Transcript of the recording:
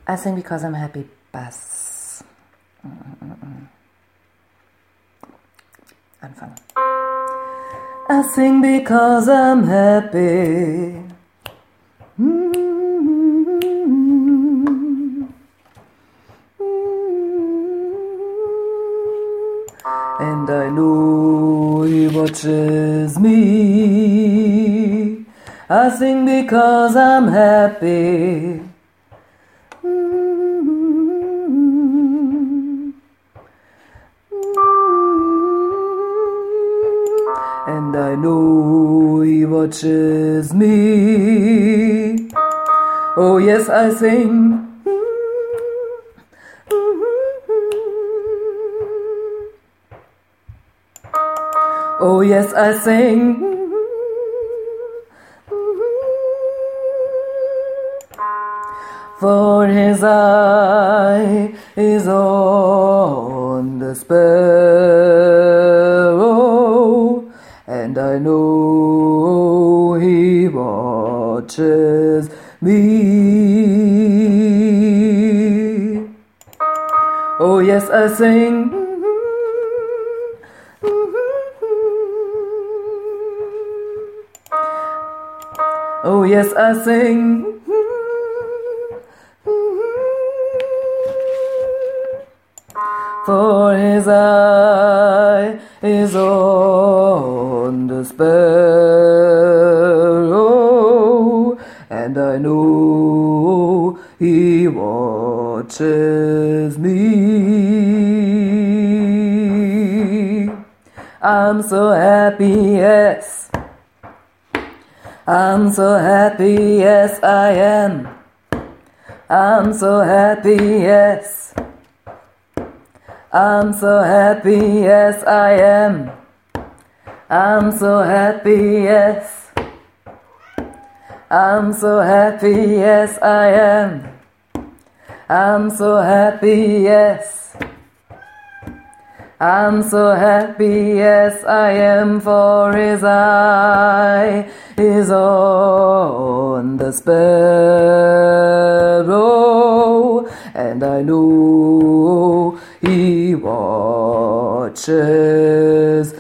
I sing because I'm happy. Bass. Anfang. I sing because I'm happy. And I know He watches me. I sing because I'm happy. And I know He watches me. Oh yes, I sing. Oh yes, I sing. For His eye is on the sparrow, and I know He watches me. Oh yes, I sing. Oh yes, I sing. For His eye is on the sparrow, and I know He watches me. I'm so happy, yes. I'm so happy, yes I am. I'm so happy, yes. I'm so happy, yes I am. I'm so happy, yes. I'm so happy, yes I am. I'm so happy, yes. I'm so happy, yes I am, for His eye is on the sparrow, and I know He watches